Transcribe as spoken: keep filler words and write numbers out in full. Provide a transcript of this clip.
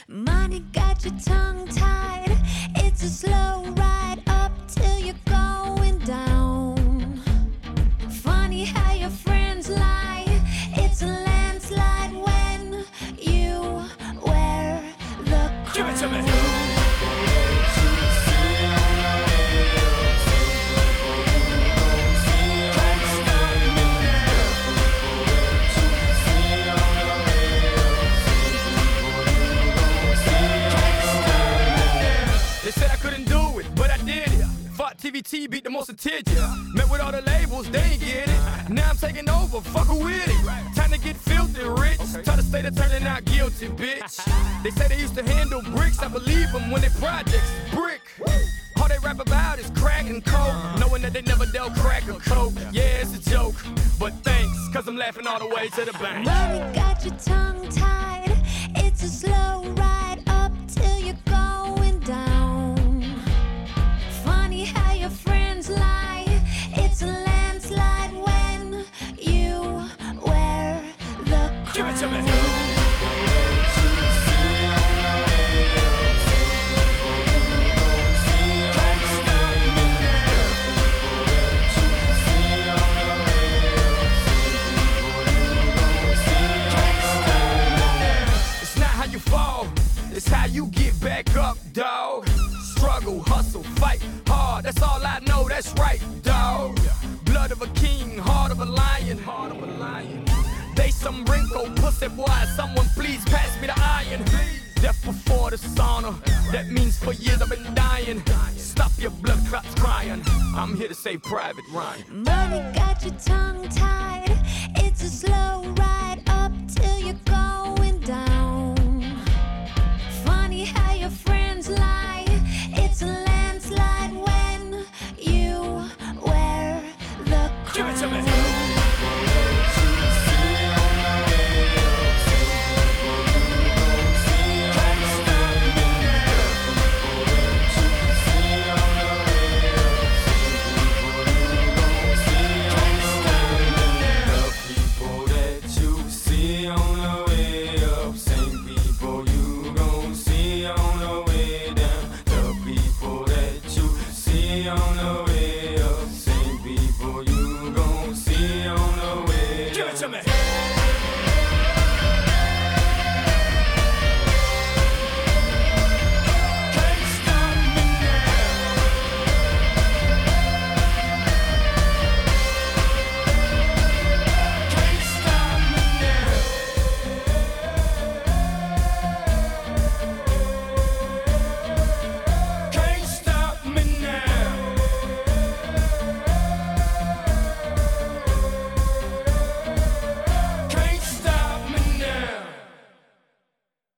Money got your tongue tied. It's a slow ride up till you're going down. Funny how your friends lie. It's a landslide when you wear the crown. Give it to me. T V T beat the most attention. Met with all the labels, they ain't get it. Now I'm taking over, fuck who with it. Time to get filthy rich. Try to stay to turning out guilty, bitch. They say they used to handle bricks. I believe them when they projects brick. All they rap about is crack and coke, knowing that they never dealt crack or coke. Yeah, it's a joke, but thanks, cause I'm laughing all the way to the bank. Money got your tongue tied. It's a slow ride up till you're going down. Funny how your friends lie. It's a landslide when you wear the crown. Give it to me. It's not how you fall, it's how you get back up, dawg. Struggle, hustle, fight hard, that's all I know, that's right, dawg. Blood of a king, heart of a lion, heart of a lion. They some wrinkle pussy boy, someone please pass me the iron. Death before the sauna, that means for years I've been dying. Stop your blood clots crying, I'm here to save Private Ryan. Money got your tongue tied. It's a slow ride